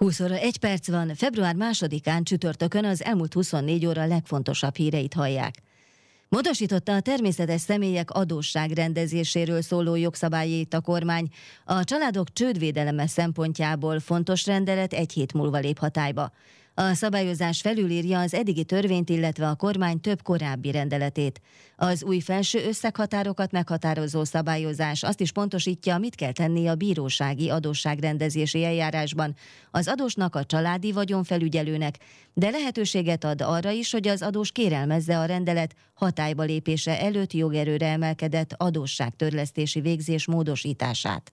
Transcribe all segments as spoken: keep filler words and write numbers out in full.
húsz óra egy perc van, február másodikán csütörtökön az elmúlt huszonnégy óra legfontosabb híreit hallják. Módosította a természetes személyek adósságrendezéséről szóló jogszabályait a kormány. A családok csődvédeleme szempontjából fontos rendelet egy hét múlva lép hatályba. A szabályozás felülírja az eddigi törvényt, illetve a kormány több korábbi rendeletét. Az új felső összeghatárokat meghatározó szabályozás azt is pontosítja, mit kell tenni a bírósági adósságrendezési eljárásban az adósnak, a családi vagyonfelügyelőnek, de lehetőséget ad arra is, hogy az adós kérelmezze a rendelet hatályba lépése előtt jogerőre emelkedett adósságtörlesztési végzés módosítását.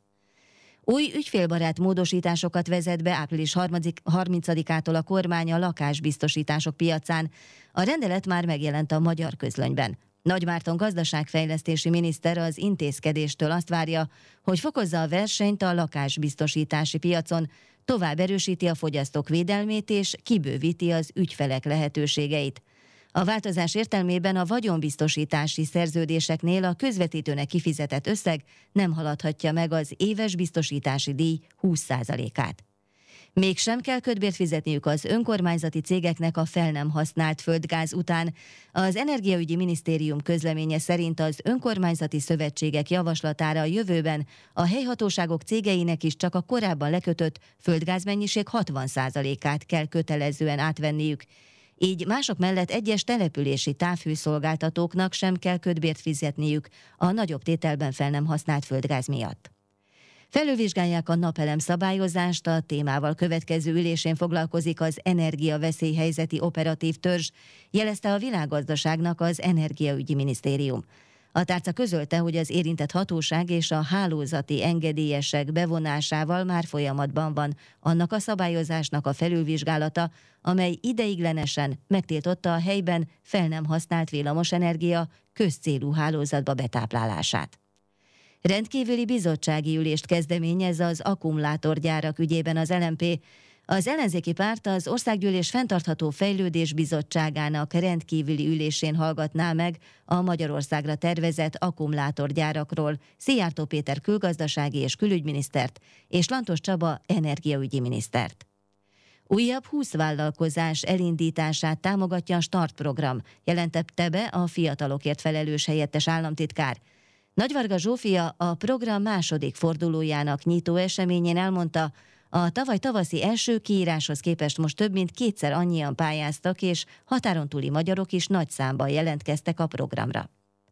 Új ügyfélbarát módosításokat vezet be április harmincadikától a kormány a lakásbiztosítások piacán. A rendelet már megjelent a Magyar Közlönyben. Nagy Márton gazdaságfejlesztési miniszter az intézkedéstől azt várja, hogy fokozza a versenyt a lakásbiztosítási piacon, tovább erősíti a fogyasztók védelmét és kibővíti az ügyfelek lehetőségeit. A változás értelmében a vagyonbiztosítási szerződéseknél a közvetítőnek kifizetett összeg nem haladhatja meg az éves biztosítási díj húsz százalékát. Mégsem kell kötbért fizetniük az önkormányzati cégeknek a fel nem használt földgáz után. Az Energiaügyi Minisztérium közleménye szerint az önkormányzati szövetségek javaslatára a jövőben a helyhatóságok cégeinek is csak a korábban lekötött földgázmennyiség hatvan százalékát kell kötelezően átvenniük. Így mások mellett egyes települési távhőszolgáltatóknak sem kell kötbért fizetniük a nagyobb tételben fel nem használt földgáz miatt. Felülvizsgálják a napelem szabályozást, a témával következő ülésén foglalkozik az energiaveszélyhelyzeti operatív törzs, jelezte a világgazdaságnak az Energiaügyi Minisztérium. A tárca közölte, hogy az érintett hatóság és a hálózati engedélyesek bevonásával már folyamatban van annak a szabályozásnak a felülvizsgálata, amely ideiglenesen megtiltotta a helyben fel nem használt villamosenergia közcélú hálózatba betáplálását. Rendkívüli bizottsági ülést kezdeményez az akkumulátorgyárak ügyében az el em pé. Az ellenzéki párt az Országgyűlés Fenntartható Fejlődés Bizottságának rendkívüli ülésén hallgatná meg a Magyarországra tervezett akkumulátorgyárakról Szijjártó Péter külgazdasági és külügyminisztert és Lantos Csaba energiaügyi minisztert. Újabb húsz vállalkozás elindítását támogatja a START program, jelentette be a fiatalokért felelős helyettes államtitkár. Nagyvarga Zsófia a program második fordulójának nyitó eseményén elmondta, a tavaly tavaszi első kiíráshoz képest most több mint kétszer annyian pályáztak, és határon túli magyarok is nagy számban jelentkeztek a programra.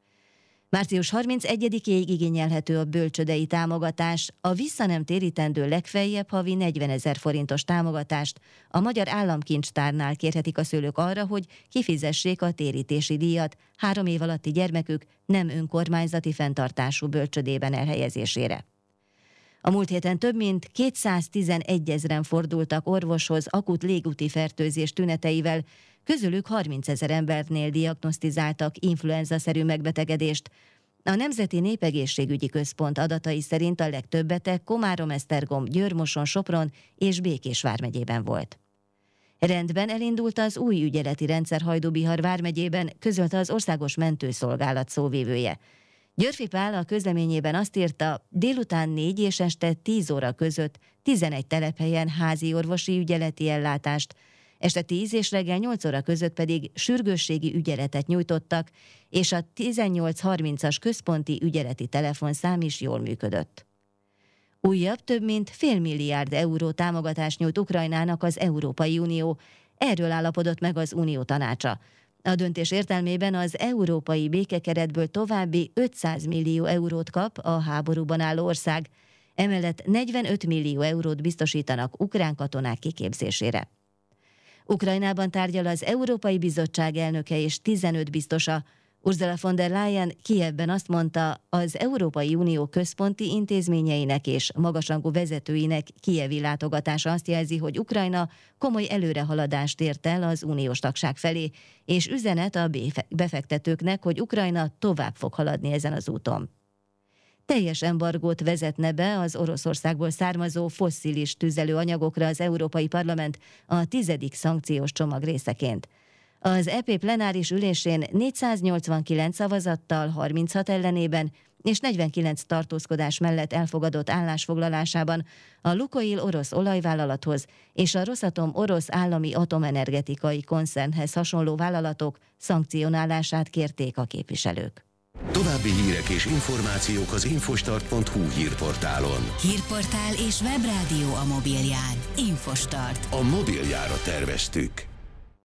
március harmincegyedikéig igényelhető a bölcsődei támogatás, a vissza nem térítendő legfeljebb havi negyvenezer forintos támogatást a Magyar Államkincstárnál kérhetik a szülők arra, hogy kifizessék a térítési díjat három év alatti gyermekük nem önkormányzati fenntartású bölcsödében elhelyezésére. A múlt héten több mint kétszáztizenegy-ezren fordultak orvoshoz akut légúti fertőzés tüneteivel, közülük harmincezer embernél diagnosztizáltak influenza-szerű megbetegedést. A Nemzeti Népegészségügyi Központ adatai szerint a legtöbb beteg Komárom-Esztergom, Győr-Moson, Sopron és Békés vármegyében volt. Rendben elindult az új ügyeleti rendszer Hajdú-Bihar vármegyében, közölte az Országos Mentőszolgálat szóvivője. Györfi Pál a közleményében azt írta, délután négy és este tíz óra között tizenegy telephelyen házi orvosi ügyeleti ellátást, este tíz és reggel nyolc óra között pedig sürgősségi ügyeletet nyújtottak, és a tizennyolc harmincas központi ügyeleti telefonszám is jól működött. Újabb több mint fél milliárd euró támogatást nyújt Ukrajnának az Európai Unió, erről állapodott meg az Unió tanácsa. A döntés értelmében az európai békekeretből további ötszáz millió eurót kap a háborúban álló ország, emellett negyvenöt millió eurót biztosítanak ukrán katonák kiképzésére. Ukrajnában tárgyal az Európai Bizottság elnöke és tizenöt biztosa. Ursula von der Leyen Kijevben azt mondta, az Európai Unió központi intézményeinek és magasrangú vezetőinek kijevi látogatása azt jelzi, hogy Ukrajna komoly előrehaladást ért el az uniós tagság felé, és üzenet a befektetőknek, hogy Ukrajna tovább fog haladni ezen az úton. Teljes embargót vezetne be az Oroszországból származó fosszilis tüzelőanyagokra az Európai Parlament a tizedik szankciós csomag részeként. Az é pé plenáris ülésén négyszáznyolcvankilenc szavazattal, harminchat ellenében és negyvenkilenc tartózkodás mellett elfogadott állásfoglalásában a Lukoil orosz olajvállalathoz és a Rosatom orosz állami atomenergetikai koncernhez hasonló vállalatok szankcionálását kérték a képviselők. További hírek és információk az infostart pont hu hírportálon. Hírportál és webrádió a mobilján. Infostart. A mobiljára terveztük.